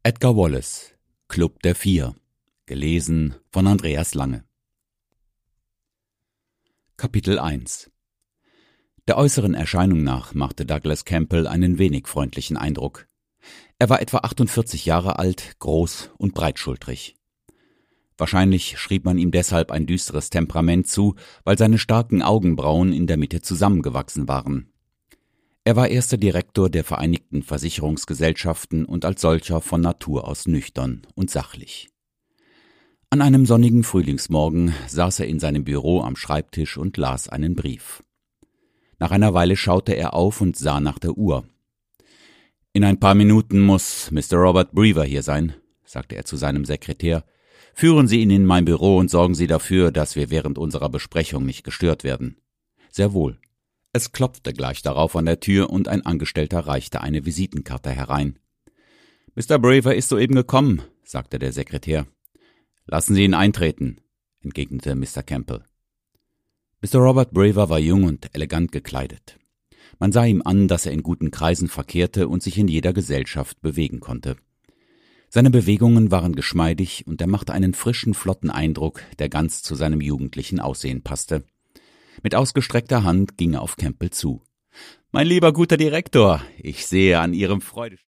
Edgar Wallace, Club der Vier, gelesen von Andreas Lange. Kapitel 1. Der äußeren Erscheinung nach machte Douglas Campbell einen wenig freundlichen Eindruck. Er war etwa 48 Jahre alt, groß und breitschultrig. Wahrscheinlich schrieb man ihm deshalb ein düsteres Temperament zu, weil seine starken Augenbrauen in der Mitte zusammengewachsen waren. Er war erster Direktor der Vereinigten Versicherungsgesellschaften und als solcher von Natur aus nüchtern und sachlich. An einem sonnigen Frühlingsmorgen saß er in seinem Büro am Schreibtisch und las einen Brief. Nach einer Weile schaute er auf und sah nach der Uhr. »In ein paar Minuten muss Mr. Robert Brewer hier sein«, sagte er zu seinem Sekretär. »Führen Sie ihn in mein Büro und sorgen Sie dafür, dass wir während unserer Besprechung nicht gestört werden.« »Sehr wohl.« Es klopfte gleich darauf an der Tür und ein Angestellter reichte eine Visitenkarte herein. »Mr. Brewer ist soeben gekommen«, sagte der Sekretär. »Lassen Sie ihn eintreten«, entgegnete Mr. Campbell. Mr. Robert Brewer war jung und elegant gekleidet. Man sah ihm an, dass er in guten Kreisen verkehrte und sich in jeder Gesellschaft bewegen konnte. Seine Bewegungen waren geschmeidig und er machte einen frischen, flotten Eindruck, der ganz zu seinem jugendlichen Aussehen passte. Mit ausgestreckter Hand ging er auf Campbell zu. »Mein lieber guter Direktor, ich sehe an Ihrem Freude...«